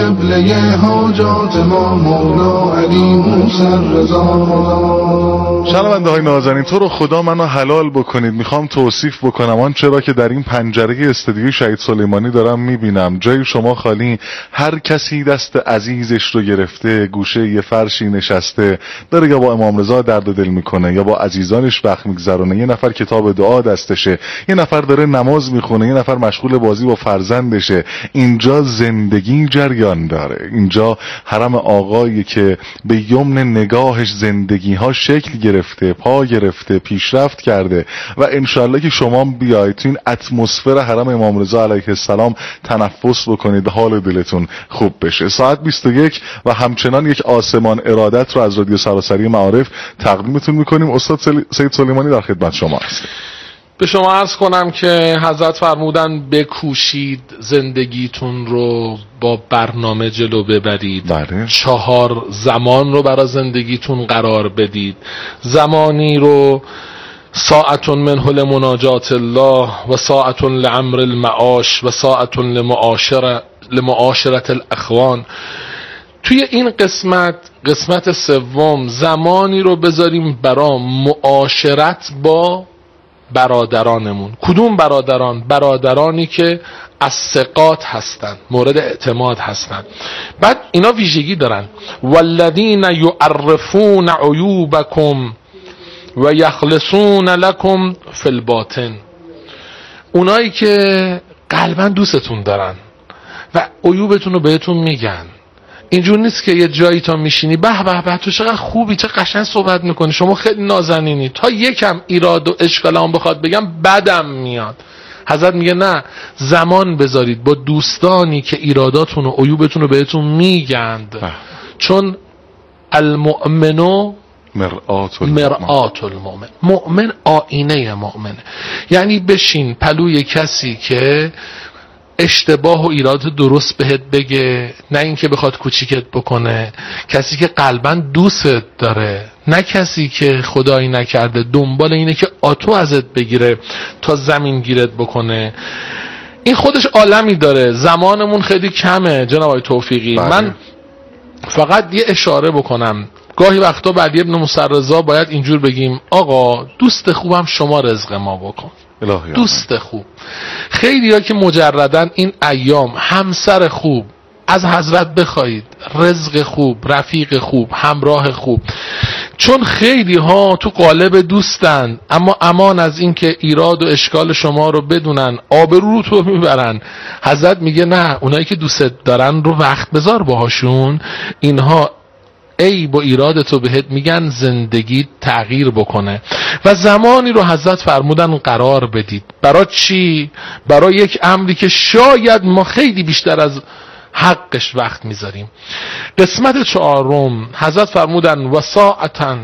قبله حاجات ما مولا علی موسی رضا. شنونده های نازنین، تو رو خدا منو حلال بکنید، میخوام توصیف بکنم آنچه را که در این پنجره استودیوی شهید سلیمانی دارم میبینم. جای شما خالی، هر کسی دست عزیزش رو گرفته، گوشه یه فرشی نشسته، داره یا با امام رضا درد دل میکنه یا با عزیزانش وقت میگذرونه. یه نفر کتاب دعا دستشه، یه نفر داره نماز میخونه، یه نفر مشغول بازی با فرزندشه. اینجا زندگی جریان داره. اینجا حرم آقایی که به یمن نگاهش زندگی ها شکل گرفته، پا گرفته، پیشرفت کرده و انشالله که شما بیایید تو این اتمسفر حرم امام رضا علیه السلام تنفس بکنید، حال دلتون خوب بشه. ساعت 21 و همچنان یک آسمان ارادت رو از رادیو سراسری معارف تقدیمتون میکنیم. استاد سید سلیمانی در خدمت شما است. به شما عرض کنم که حضرت فرمودن بکوشید زندگیتون رو با برنامه جلو ببرید. بله. 4 زمان رو برای زندگیتون قرار بدید. زمانی رو ساعت منه لمناجات الله و ساعت لعمر المعاش و ساعت لمعاشرت الاخوان. توی این قسمت سوم زمانی رو بذاریم برای معاشرت با برادرانمون. کدوم برادران؟ برادرانی که از ثقات هستن، مورد اعتماد هستن. بعد اینا ویژگی دارن. والذین یعرفون عیوبکم و یخلصون لکم فی الباطن. اونایی که قلبا دوستتون دارن و عیوبتون رو بهتون میگن. اینجور نیست که یه جایی تا میشینی به به به تو چقدر خوبی، چه قشنگ صحبت میکنی، شما خیلی نازنینی، تا یکم ایراد و اشکال هم بخواد بگم بدم میاد. حضرت میگه نه، زمان بذارید با دوستانی که ایراداتون و عیوبتون رو بهتون میگند. چون المؤمنو مرآت المؤمن. مؤمن آینه مؤمنه. یعنی بشین پلوی کسی که اشتباه و ایراد درست بهت بگه، نه اینکه بخواد کوچیکت بکنه. کسی که قلباً دوستت داره، نه کسی که خدایی نکرده دنبال اینه که آتو ازت بگیره تا زمین گیرت بکنه. این خودش عالمی داره. زمانمون خیلی کمه جناب آقای توفیقی. من فقط یه اشاره بکنم. گاهی وقتا بعد ابن موسی رضا باید اینجور بگیم آقا دوست خوبم شما رزق ما بکن. دوست خوب. خیلی ها که مجردن این ایام همسر خوب از حضرت بخواید، رزق خوب، رفیق خوب، همراه خوب. چون خیلی ها تو قالب دوستن اما امان از این که ایراد و اشکال شما رو بدونن، آبرو تو میبرن. حضرت میگه نه، اونایی که دوست دارن رو وقت بذار باهاشون. اینها ای با ایرادتو بهت میگن زندگی تغییر بکنه. و زمانی رو حضرت فرمودن قرار بدید. برای چی؟ برای یک امری که شاید ما خیلی بیشتر از حقش وقت میذاریم. قسمت 4 حضرت فرمودن و ساعتا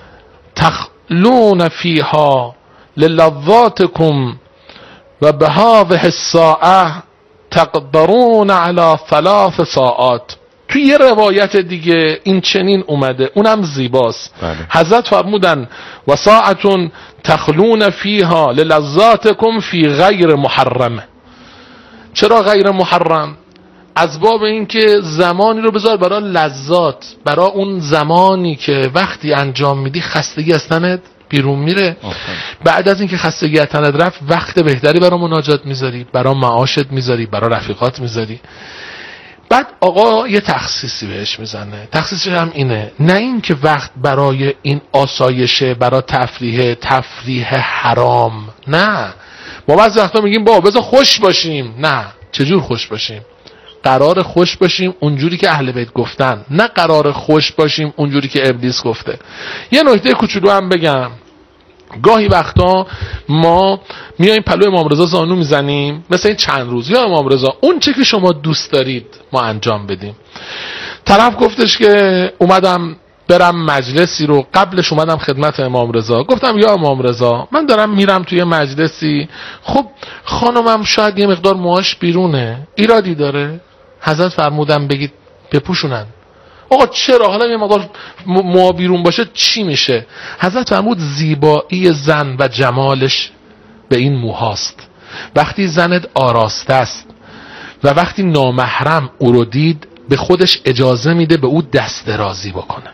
تخلون فیها للذاتکم و بهذه الساعه تقدرون علی 3 ساعات. توی یه روایت دیگه این چنین اومده، اونم زیباست. حضرت فرمودن و ساعتون تخلون فیها للذاتکم فی غیر محرم. چرا غیر محرم؟ از باب این که زمانی رو بذار برای لذات، برای اون زمانی که وقتی انجام میدی خستگی از تنت بیرون میره. بعد از اینکه خستگی از تنت رفت وقت بهتری برای مناجات میذاری، برای معاشت میذاری، برای رفیقات میذاری. بعد آقا یه تخصیصی بهش میزنه. تخصیصش هم اینه، نه این که وقت برای این آسایشه، برای تفریح حرام. نه، ما بعضی وقتا میگیم بابا بذار خوش باشیم. نه، چجور خوش باشیم؟ قرار خوش باشیم اونجوری که اهل بیت گفتن، نه قرار خوش باشیم اونجوری که ابلیس گفته. یه نکته کوچولو هم بگم. گاهی وقتا ما میایم پلو امام رضا زانو میزنیم، مثلا این چند روز یا امام رضا اون چه که شما دوست دارید ما انجام بدیم. طرف گفتش که اومدم برم مجلسی رو، قبلش اومدم خدمت امام رضا، گفتم یا امام رضا من دارم میرم توی مجلسی، خب خانمم شاید یه مقدار موهاش بیرونه، ایرادی داره؟ حضرت فرمودن بگید بپوشونن. آقا چرا؟ حالا یه مقدار موها بیرون باشه چی میشه؟ حضرت فرمود زیبایی زن و جمالش به این موهاست. وقتی زنت آراسته است و وقتی نامحرم او رو دید به خودش اجازه میده به او دست درازی بکنه.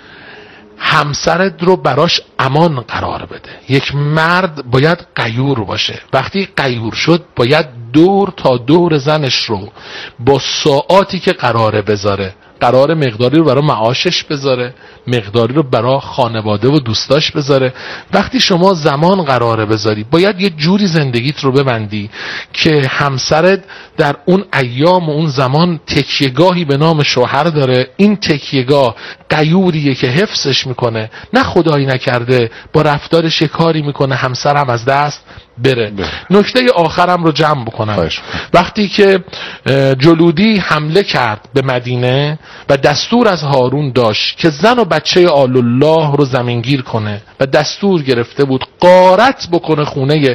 همسرت رو براش امان قرار بده. یک مرد باید غیور باشه. وقتی غیور شد باید دور تا دور زنش رو با ساعاتی که قراره بذاره، قرار مقداری رو برای معاشش بذاره، مقداری رو برای خانواده و دوستاش بذاره. وقتی شما زمان قراره بذاری باید یه جوری زندگیت رو ببندی که همسرت در اون ایام و اون زمان تکیهگاهی به نام شوهر داره. این تکیهگاه غیوریه که حفظش میکنه، نه خدایی نکرده با رفتارش کاری میکنه همسرم از دست بره. نکته آخرم رو جمع بکنم. وقتی که جلودی حمله کرد به مدینه و دستور از هارون داشت که زن و بچه آل الله رو زمینگیر کنه و دستور گرفته بود غارت بکنه خونه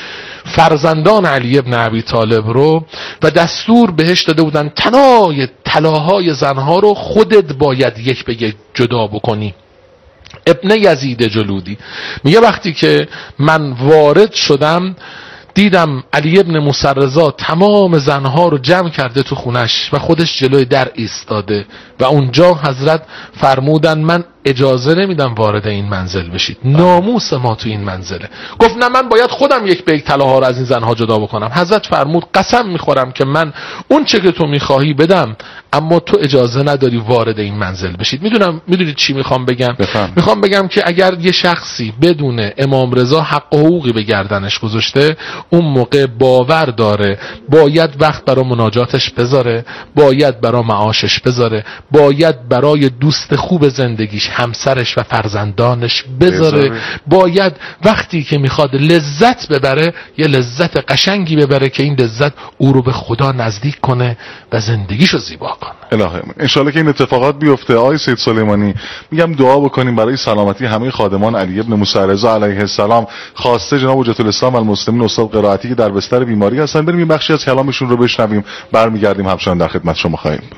فرزندان علی ابن ابی طالب رو و دستور بهش داده بودن طلاهای زنها رو خودت باید یک به یک جدا بکنی. ابن یزید جلودی میگه وقتی که من وارد شدم دیدم علی ابن موسی رضا تمام زنها رو جمع کرده تو خونش و خودش جلوی در ایستاده و اونجا حضرت فرمودن من اجازه نمیدم وارد این منزل بشید، ناموس ما تو این منزله. گفت نه من باید خودم یک به یک طلاها رو از این زنها جدا بکنم. حضرت فرمود قسم میخورم که من اون چه که تو میخواهی بدم، اما تو اجازه نداری وارد این منزل بشید. میدونید چی میخوام بگم؟ میخوام بگم که اگر یه شخصی بدون امام رضا حق و حقوقی به گردنش گذاشته، اون موقع باور داره باید وقت برای مناجاتش بذاره، باید برای معاشش بذاره، باید برای دوست خوب زندگیش همسرش و فرزندانش بذاره، باید وقتی که میخواد لذت ببره یه لذت قشنگی ببره که این لذت او رو به خدا نزدیک کنه و زندگیشو زیبا کنه. الهی انشالله که این اتفاقات بیفته. آقای سید سلیمانی میگم دعا بکنیم برای سلامتی همه خادمان علی ابن موسی رضا علیه السلام، خواسته جناب حجت الاسلام و المسلمین استاد قرائتی که در بستر بیماری هستن. بریم این بخشی از کلامشون رو بشنویم، برمیگردیم همچنان در خدمت شما خواهیم بود.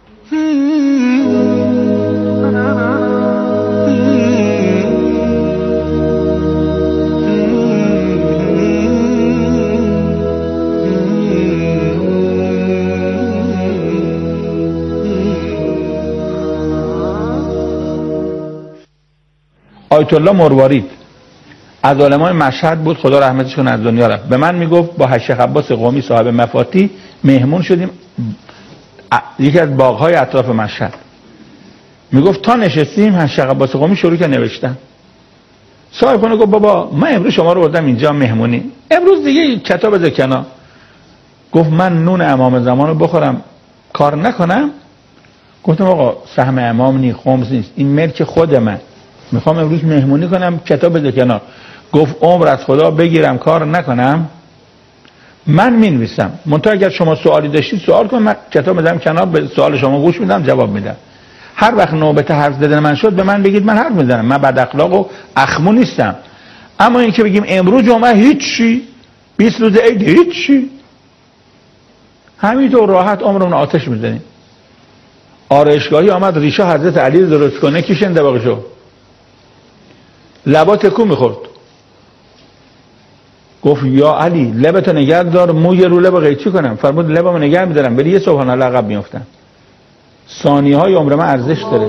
آیت الله مروارید از علمای مشهد بود، خدا رحمتش کنه، از دنیا رفت. به من میگفت با شیخ عباس قمی صاحب مفاتی مهمون شدیم یکی از باغ‌های اطراف مشهد. میگفت تا نشستیم شیخ عباس قمی شروع کرد نوشتن. صاحب خونه گفت بابا من امروز شما رو بردم اینجا مهمونی، امروز دیگه کتاب بذار کنار. گفت من نون امام زمان رو بخورم کار نکنم؟ گفتم آقا سهم امام نی، خمس نیست، این ملک خود من، میخوام امروز مهمونی کنم کتاب بده کنار. گفت عمر از خدا بگیرم کار نکنم؟ من مینویسم، منتها اگر شما سوالی داشتید سوال کن، من کتاب بدم کنار، به سوال شما گوش میدم جواب میدم. هر وقت نوبت حرف زدن من شد به من بگید، من حرف میزنم، من بد اخلاق و اخمو نیستم. اما این که بگیم امروز جمعه هیچی، 20 روز عید هیچی، همینطور راحت عمرمون آتش میزنیم. آرایشگاهی آمد ریشه حضرت علی درست کنه، کیشن دباغشو لبا تکو میخورد. گفت یا علی لبتو نگه دار، موی رو لب قیچی کنم. فرمود لبمو نگه میدارم، ولی یه سبحان الله عقب میافتم. ثانیه های عمر من ارزش داره.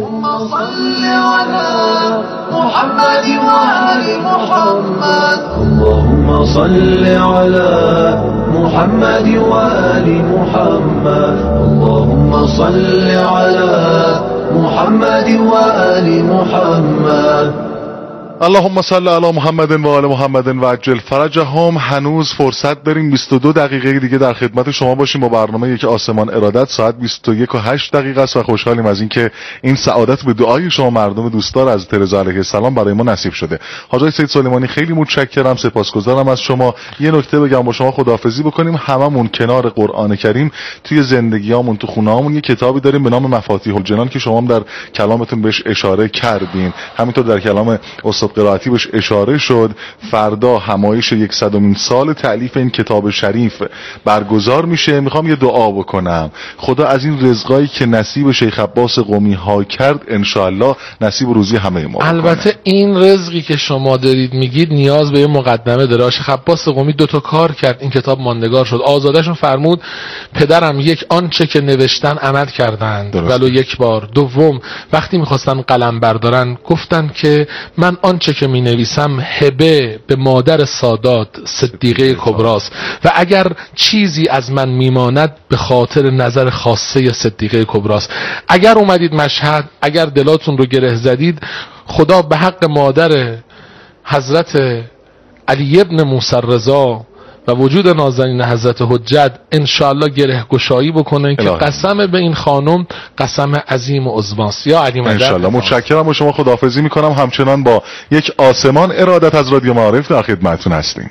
اللهم صل على محمد وآل محمد، اللهم صل على محمد وآل محمد. اللهم صل علی محمد و آل محمد و عجل فرجهم. هنوز فرصت داریم 22 دقیقه دیگه در خدمت شما باشیم با برنامه یک آسمان ارادت. ساعت 21:08 است و خوشحالیم از اینکه این سعادت به دعای شما مردم دوستدار از رضا علیه السلام برای ما نصیب شده. حاج سید سلیمانی خیلی متشکرم، سپاسگزارم از شما. یه نکته بگم با شما خداحافظی بکنیم، هممون کنار قرآن کریم توی زندگیامون تو خونه‌هامون یه کتابی داریم به نام مفاتیح الجنان که شما هم در کلامتون بهش اشاره کردین، همینطور در کلام استاد جلسات قرائتی بهش اشاره شد. فردا همایش 100مین سال تألیف این کتاب شریف برگزار میشه. میخوام یه دعا بکنم خدا از این رزقایی که نصیب شیخ عباس قمی ها کرد انشاءالله نصیب روزی همه ما بکنه. البته این رزقی که شما دارید میگید نیاز به یه مقدمه داره. شیخ عباس قمی 2 کار کرد این کتاب ماندگار شد. آزادشون فرمود پدرم یک آنچه که نوشتن عمل کردند ولو یک بار. دوم وقتی میخواستن قلم بردارن گفتن که من آنچه که می نویسم هبه به مادر سادات صدیقه کبراست و اگر چیزی از من میماند به خاطر نظر خاصه صدیقه کبراست. اگر اومدید مشهد، اگر دلاتون رو گره زدید، خدا به حق مادر حضرت علی ابن موسی رضا و وجود نازنین حضرت حجت انشاءالله گره گشایی بکنه که قسم به این خانم قسم عظیم و عظماست. یا علی مدد انشاءالله. متشکرم با شما، خداحافظی میکنم. همچنان با یک آسمان ارادت از رادیو معارف در خدمتتون هستیم.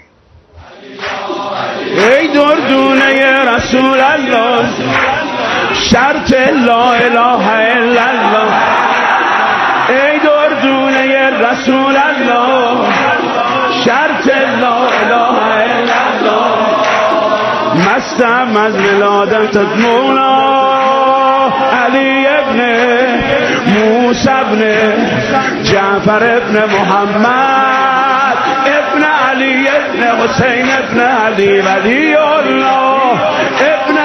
ای دردونه رسول الله شرط لا اله الا الله. ای دردونه رسول الله شرط لا اله الا الله. مستم از ولادت مولا علی ابن موسی ابن جعفر ابن محمد ابن علی ابن حسین ابن علی ولی الله ابن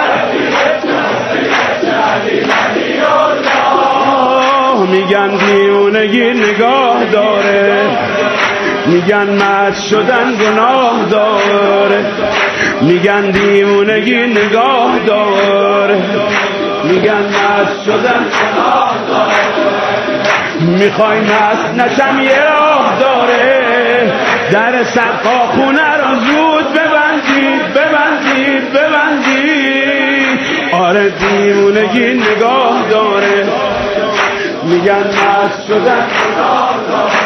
علی الله. میگن دیونگی نگاه داره، میگن مست شدن گناه داره، میگن دیوونگی نگاه داره، میگن مست شدن گناه داره. میخوای مست نشم یه راه داره، در سقا خونه رو زود ببندید ببندید ببندید. آره دیوونگی نگاه داره، میگن مست شدن گناه داره.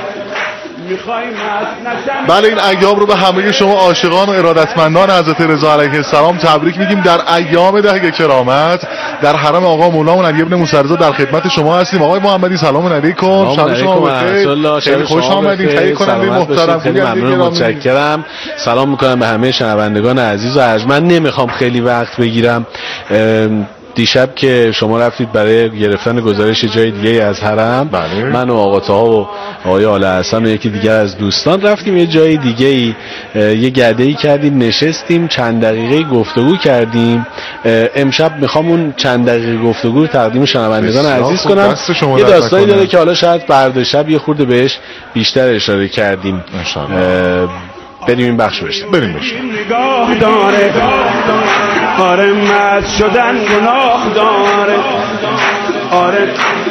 بله این ایام رو به همه شما عاشقان و ارادتمندان حضرت رضا علیه السلام تبریک میگیم. در ایام ده کرامت در حرم آقا مولامون علی ابن موسی رضا در خدمت شما هستیم. آقای محمدی سلام علیکم. شب شما بخیر. خیلی خوش آمدید. تهیه کننده محترم، خیلی ممنون، متشکرم. سلام میکنم به همه شنوندگان عزیز و ارجمند. نمیخوام خیلی وقت بگیرم. دیشب که شما رفتید برای گرفتن گزارش جای دیگه از حرم، بله. من و آقا طاها و آقای آل حسن و یکی دیگر از دوستان رفتیم یه جای دیگه یه گرده‌ای کردیم، نشستیم چند دقیقه گفتگو کردیم. امشب میخوام اون چند دقیقه گفتگو رو تقدیم شنوندگان عزیز کنم. یه داستانی داره که حالا شاید فردا شب یه خورده بهش بیشتر اشاره کردیم. بریم این بخش بشیم. بریم بشیم. نگاه داره، آره مست شدن گناه داره، آره.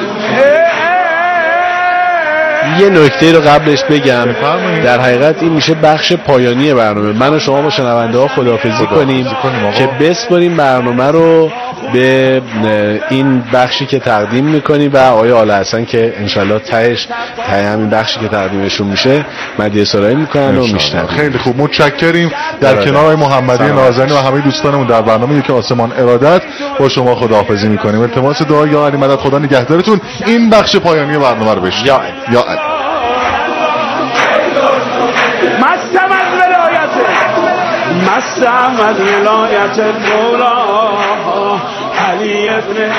یه نکته رو قبلش بگم، در حقیقت این میشه بخش پایانی برنامه. من و شما با شنونده ها خداحافظی کنیم که بسپاریم برنامه رو به این بخشی که تقدیم میکنیم و آقای آل حسن که انشالله ته همین بخشی که تقدیمشون میشه مدیح سرایی میکنن و میشنن. خیلی خوب، متشکریم. در کنار آقای محمدی نازنین و همه دوستانمون در برنامه یک آسمان ارادت با شما خداحافظی میکنیم. التماس دعا یا علی مدد خدا نگهدارتون. این بخش پایانی برنامه رو بشید. یا علی. مستم از ولایت مولا علی ابن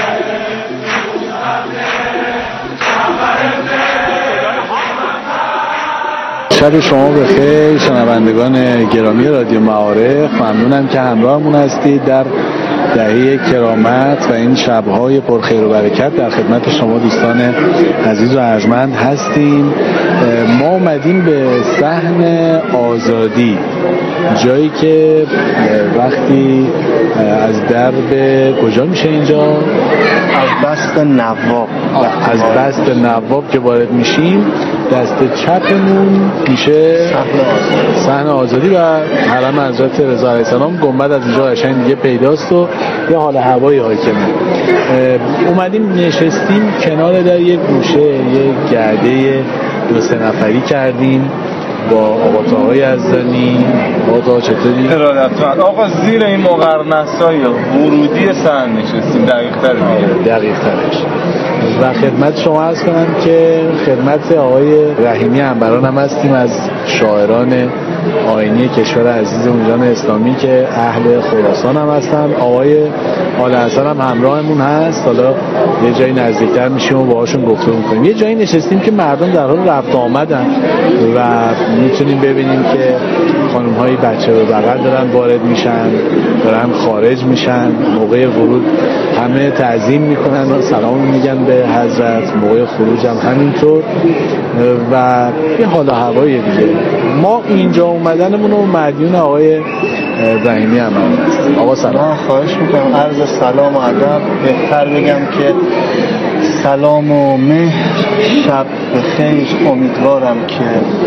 شب شما بخیر شنوندگان گرامی رادیو معارف. ممنونم که همراهمون هستید در دهه کرامت و این شب‌های پرخیر و برکت. در خدمت شما دوستان عزیز و ارجمند هستیم. ما اومدیم به صحن آزادی، جایی که وقتی از درب کجا میشه اینجا؟ از بست نواب. از بست نواب که وارد میشیم دست چپمون میشه صحن آزادی و حرم حضرت رضا علیه السلام. گنبد از اینجا قشنگ دیگه پیداست و یه حال هوایی حاکمه. اومدیم نشستیم کنار در یک گوشه، یک گرده 2-3 نفری کردیم با آقا طاهای یزدانی. آقا طاها چطوری؟ ارادتمند آقا. زیر این مقرنس‌های ورودی صحن نشستیم، دقیق‌ترش و خدمت شما عرض کنم که خدمت آقای رحیمی عنبران هم هستیم از شاعران آیینی کشور عزیزمون جان اسلامی که اهل خراسان هم هستن. آقای آل حسن هم همراهمون هست. حالا یه جایی نزدیکتر میشیم و باهاشون گفتگو می‌کنیم. یه جایی نشستیم که مردم در حال رفت آمدن و میتونیم ببینیم که خانم‌های بچه به بغل دارن وارد میشن، دارن خارج میشن. موقع ورود همه تعظیم میکنن و سلام میگن به حضرت، موقع خروج هم همینطور و یه حال و هوای دیگه. ما اینجا اومدنمون رو مدیون آقای رحیمی هم هستیم. آقا سلام. خواهش میکنم. عرض سلام و ادب. بهتر بگم که سلام و مهر. شب بخیر. امیدوارم که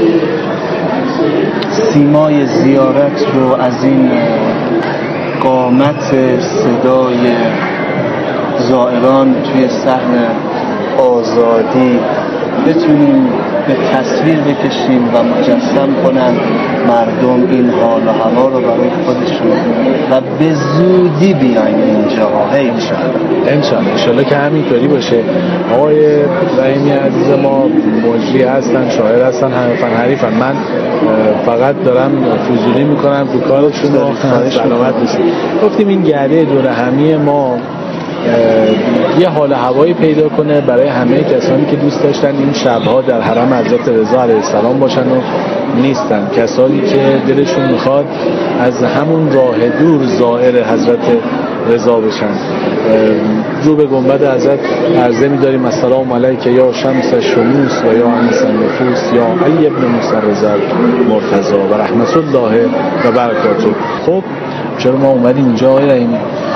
سیمای زیارت رو از این قامت صدای زائران توی صحن آزادی بتونیم به تصویر بکشیم و مجسم کنن مردم این حال و هوا رو برای خودشون و به زودی بیاین اینجا. انشالله که همینطوری باشه. آقای رحیمی عزیز ما مجری هستن، شاعر هستن، همه فن حریفن. من فقط دارم فضولی میکنم تو کارشون و سلامت باشید. گفتیم این گرده دور همی ما یه حال هوایی پیدا کنه برای همه کسانی که دوست داشتن این شبها در حرم حضرت رضا علیه السلام باشن و نیستن، کسانی که دلشون میخواد از همون راه دور زائر حضرت رضا بشن. رو به گنبد حضرت عرضه می‌داریم السلام علیک یا شمس الشموس و یا انس النفوس یا علی ابن موسی رضا مرتضی و رحمت الله و برکاته. خب چرا ما اومدیم اینجا آقای رحیمی؟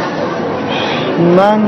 من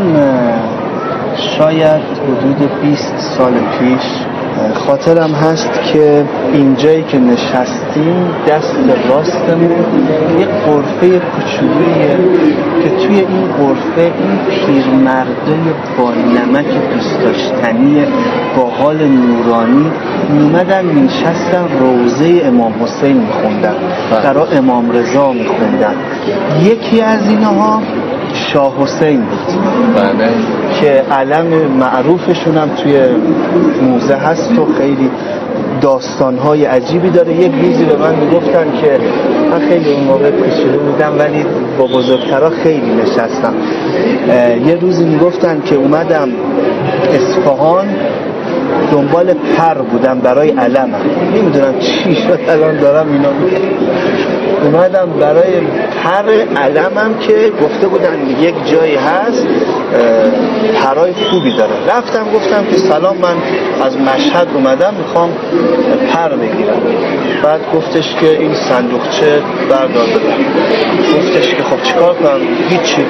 شاید حدود 20 سال پیش خاطرم هست که اینجایی که نشستیم دست راستمون یه غرفه کوچولویه که توی این غرفه این پیرمرده با نمک دوست داشتنی با حال نورانی اومدن نشستن روضه امام حسین میخوندن، برای امام رضا میخوندن. یکی از اینها شاه حسین بود که علم معروفشون هم توی موزه هست و خیلی داستانهای عجیبی داره. یک روزی به من میگفتن که من خیلی اون موقع کوچولو بودم ولی با بزرگترها خیلی نشستم. یه روزی میگفتن که اومدم اصفهان دنبال پر بودم برای علمم، نمیدونم چی شد الان دارم اینا اومدم برای پر علمم که گفته بودن یک جایی هست پرای خوبی داره. رفتم گفتم که سلام، من از مشهد اومدم میخوام پر بگیرم. بعد گفتش که این صندوقچه بردار بده. گفتش که خب چیکار کنم؟ هیچی.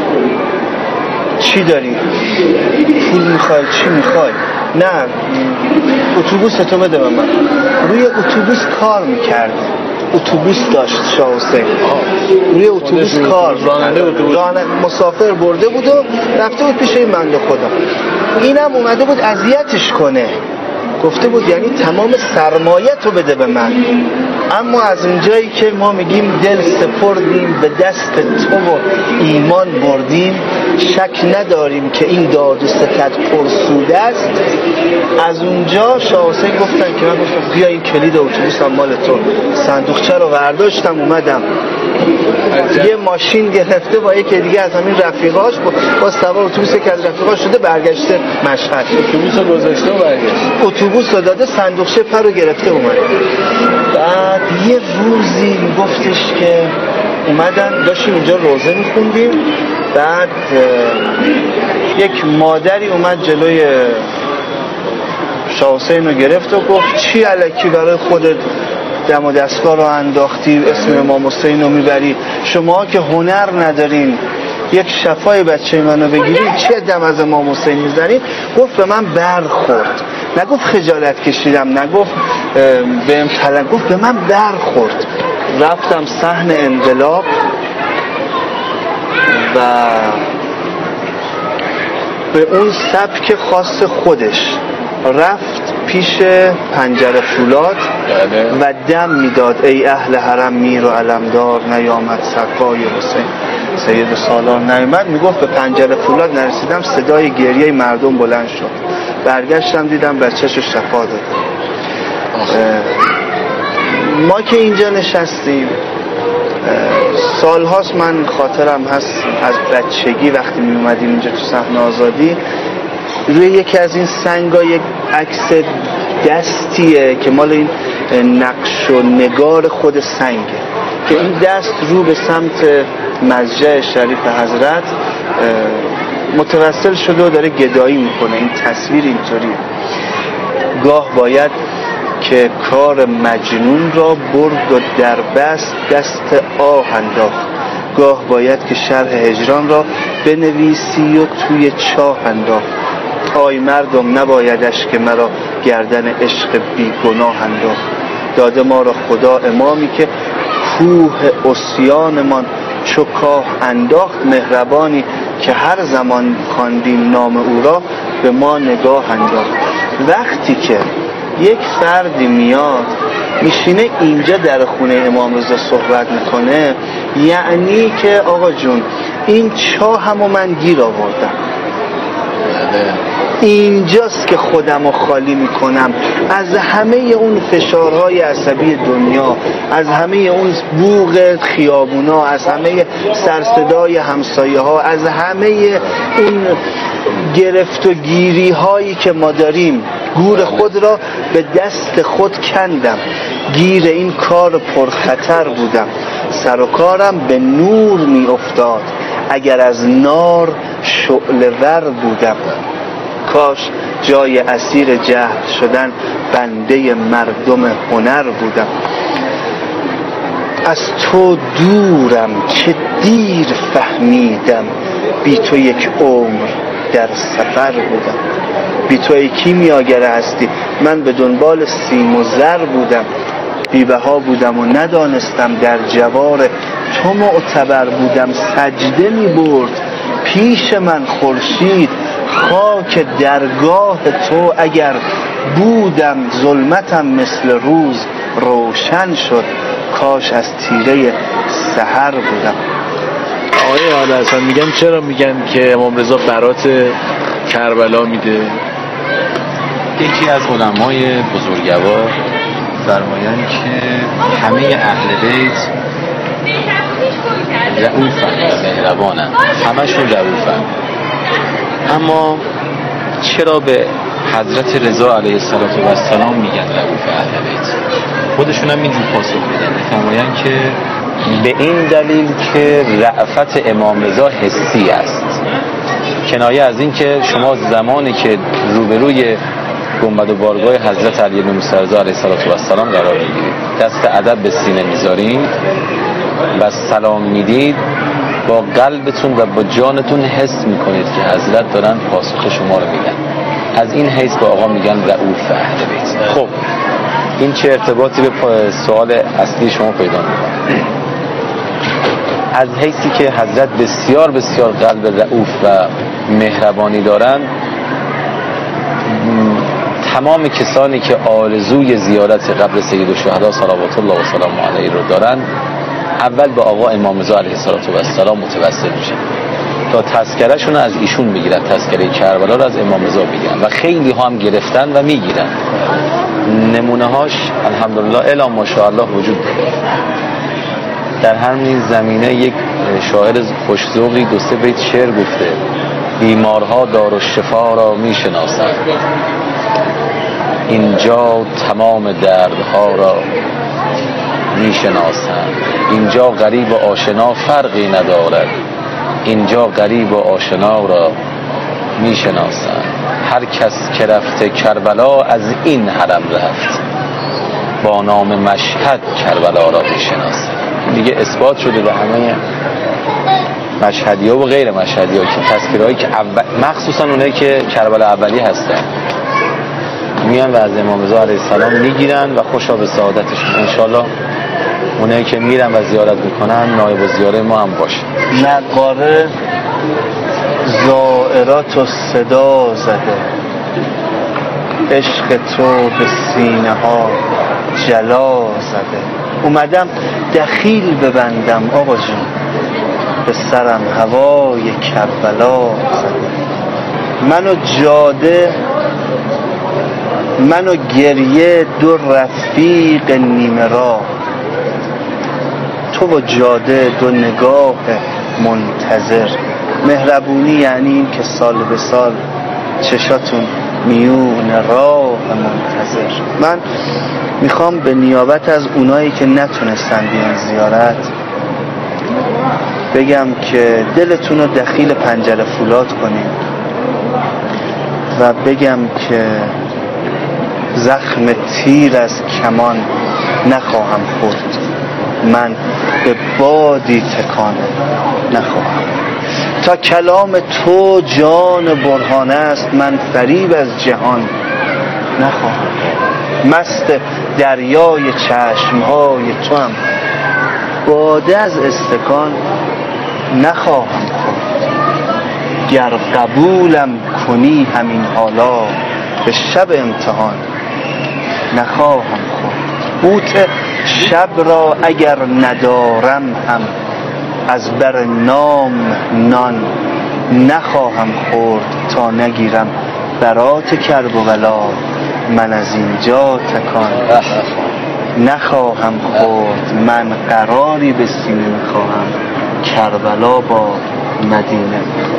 چی داری؟ پول میخوای؟ چی میخوای؟ نه اتوبوس تو بده به من. روی اتوبوس کار میکرد، اتوبوس داشت شاه حسین، روی اتوبوس کار مسافر برده بود و رفته بود پیش این بنده خدا. اینم اومده بود اذیتش کنه، گفته بود یعنی تمام سرمایه تو بده به من. اما از اونجایی که ما میگیم دل سپردیم به دست تو و ایمان بردیم، شک نداریم که این داد و ستد پرسوده است. از اونجا شاه حسین گفتن که من گفتم بیا این کلید اتوبوسم مال تو. صندوقچه رو برداشتم اومدم، یه ماشین گرفته با یکی دیگه از همین رفیقاش با سوار اتوبوس که از رفیقاش شده برگشته مشهد. اتوبوس رو گذاشته و برگشت. اتوبوس رو داده، صندوقچه پر رو گرفته اومد. بعد یه روزی گفتش که اومدن داشتیم اینجا روزه میخوندیم، بعد یک مادری اومد جلوی شاه حسین رو گرفت و گفت چی الکی برای خودت دم و دستگاه رو انداختی، اسم امام حسین رو میبری؟ شما که هنر ندارین یک شفای بچه منو بگیرید چه دم از امام حسین میزنید؟ گفت به من برخورد، نگفت خجالت کشیدم، نگفت بهم طلب، گفت به من برخورد. رفتم صحن انقلاب و به اون سبک خاص خودش رفت پیش پنجره فولاد و دم میداد ای اهل حرم میر و علمدار نیامد سقای حسین سید سالار نیامد. میگفت به پنجره فولاد نرسیدم صدای گریه مردم بلند شد، برگشتم دیدم بچه‌شو شفا داد. ما که اینجا نشستیم سالهاست، من خاطرم هست از بچگی وقتی می اومدیم اینجا تو صحن آزادی، روی یکی از این سنگا یک عکس دستیه که مال این نقش و نگار خود سنگه که این دست رو به سمت مضجع شریف حضرت متوسل شده و داره گدایی میکنه. این تصویر اینطوریه. گاه باید که کار مجنون را برد و در بست دست آه انداخت، گاه باید که شرح هجران را بنویسی و توی چاه انداخت. آی مردم نبایدش که مرا گردن عشق بی گناه انداخت. داده ما را خدا امامی که کوه عصیانمان چو کاه انداخت. مهربانی که هر زمان خواندیم نام او را به ما نگاه انداخت. وقتی که یک فردی میاد میشینه اینجا در خونه امام رضا صحبت میکنه، یعنی که آقا جون این چاه همو من گیر آوردم، اینجاست که خودمو خالی میکنم از همه اون فشارهای عصبی دنیا، از همه اون بوق خیابونا، از همه سرصدای همسایه ها، از همه اون گرفت و گیری هایی که ما داریم. گور خود را به دست خود کندم، گیر این کار پرخطر بودم. سر و کارم به نور می افتاد، اگر از نار شعله ور بودم. کاش جای اسیر جهل شدن بنده مردم هنر بودم. از تو دورم که دیر فهمیدم، بی تو یک عمر در سفر بودم. بی تو ای کیمیاگر هستی من به دنبال سیم و زر بودم. بی‌بها بودم و ندانستم در جوار تو معتبر بودم. سجده می برد پیش من خورشید، خاک درگاه تو اگر بودم. ظلمتم مثل روز روشن شد، کاش از تیره سحر بودم. آقای اعلی حسن میگن چرا میگن که امام رضا برات کربلا میده؟ یکی از علمای بزرگوار فرمایند که همه اهل بیت رئوفن و مهربانن، همشون رئوفن، اما چرا به حضرت رضا علیه السلام میگن رئوف اهل بیت؟ خودشون هم اینجور پاسخ میدن، فرمایند که به این دلیل که رأفت امام رضا حسی است، کنایه از این که شما زمانی که روبروی گنبد و بارگاه حضرت علی بن موسی رضا علیه السلام قرار میگیرید، دست ادب به سینه میذارید و سلام میدید، با قلبتون و با جانتون حس میکنید که حضرت دارن پاسخ شما رو میدن. از این حیث به آقا میگن رئوف اهل بیت. خب این چه ارتباطی به سوال اصلی شما پیدا میکنه؟ از حیثی که حضرت بسیار بسیار قلب رئوف و مهربانی دارن، تمام کسانی که آرزوی زیارت قبر سید الشهدا صلوات الله و سلام علیه رو دارن، اول به آقا امام رضا علیه السلام متوسل میشن تا تذکره شون از ایشون بگیرن، تذکره کربلا رو از امام رضا بگیرن و خیلی ها هم گرفتن و میگیرن. نمونه هاش الحمدلله الا ماشاءالله وجود داره. در همین زمینه یک شاعر خوش‌ذوقی دو سه بیت شعر گفته: بیمارها دارالشفا را میشناسند، اینجا تمام دردها را میشناسند. اینجا غریب و آشنا فرقی ندارد، اینجا غریب و آشنا را میشناسند. هر کس که رفته کربلا از این حرم رفت، با نام مشهد کربلا را میشناسند. دیگه اثبات شده به همه مشهدی ها و غیر مشهدی ها که تذکرهایی که مخصوصا اونایی که کربلا اولی هستن میان و از امام رضا علیه السلام میگیرن و خوشا به سعادتشون. انشالله اونایی که میرن و زیارت میکنن نایب و زیاره ما هم باشه. نقاره زائرات و صدا زده، عشق تو به سینه ها جلا زده. اومدم دخیل ببندم آقا جون، به سرم هوای کربلا زده. منو جاده، منو گریه، دو رفیق نیمه راه، تو و جاده دو نگاه منتظر. مهربونی یعنی این که سال به سال چشاتون میون راه منتظر. من میخوام به نیابت از اونایی که نتونستن بیان زیارت بگم که دلتون رو دخیل پنجره فولاد کنیم و بگم که زخم تیر از کمان نخواهم خورد، من به بادی تکان نخواهم. تا کلام تو جان برهانه است، من فریب از جهان نخواهم. مست دریای چشمهای تو هم باده از استکان نخواهم خورد. گر قبولم کنی همین حالا، به شب امتحان نخواهم خورد. قوت شب را اگر ندارم هم، از بر نام نان نخواهم خورد. تا نگیرم برات کرب و بلا، من از اینجا تکان نخواهم خورد. من قراری به سینه میخواهم، کربلا با مدینه.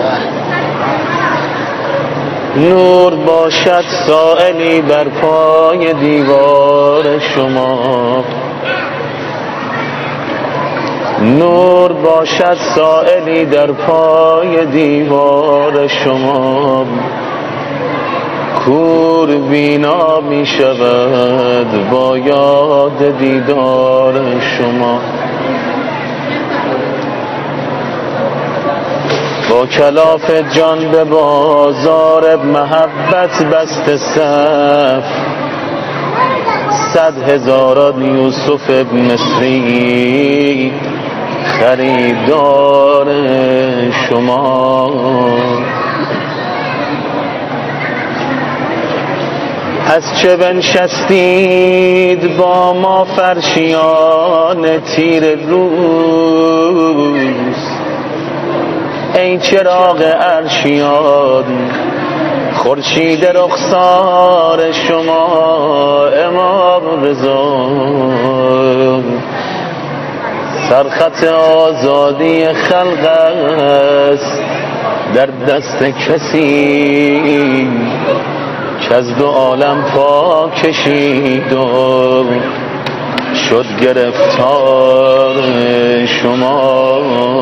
نور باشد سائلی بر پای دیوار شما، نور باشد سائلی در پای دیوار شما. کور بینا می شود با یاد دیدار شما. با کلاف جان به بازار محبت بست صف، 100,000 یوسف مصری خریدار شما. از چه بنشستید با ما فرشیان تیر روز، ای چراغ عرشیان خورشید رخسار شما. امام رضا سرخط آزادی خلق است در دست کسی که از دو عالم پا کشید و شد گرفتار شما.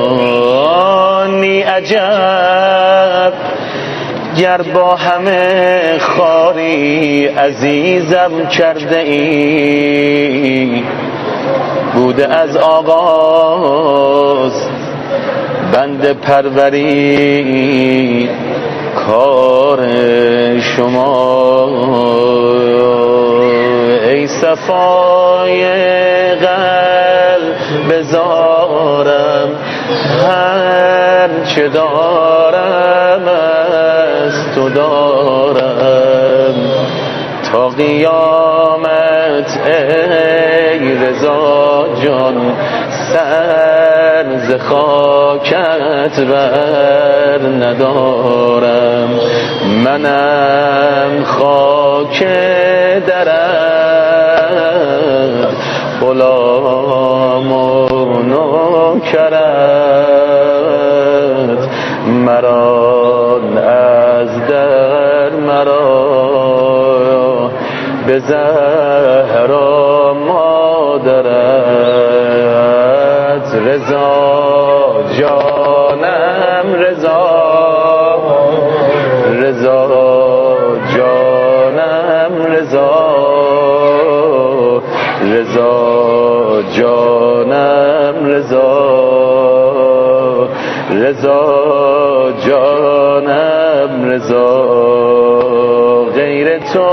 نی عجب گر با همه خاری عزیزم کرده ای، بوده از آغاز بند پروری کار شما. ای صفای قلب زارم، هر چه دارم از تو دارم تا قیامت. ای رضا جان سر ز خاکت بر ندارم، منم خاک درت غلام و نوکرت. مرا از در مرا به زهرا مادرت. رضا جانم رضا، رضا جانم رضا، رضا جانم رضا، رضا جانم رضا. غیر تو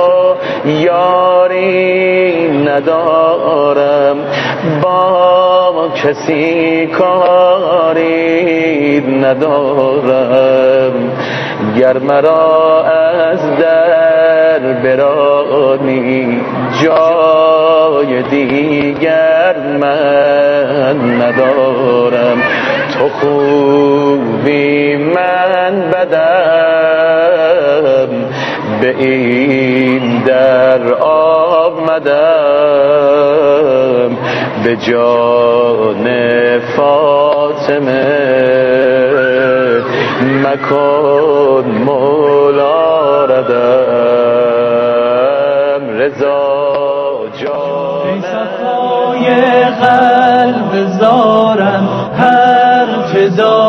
یاری ندارم، با کسی کاری ندارم. گر مرا از در برانی جای دیگر من ندارم. تو خوبی من بدم، به این در آمدم به جان فاطمه مکن مولا ردم رضا جان صفای قلب زارم هر چه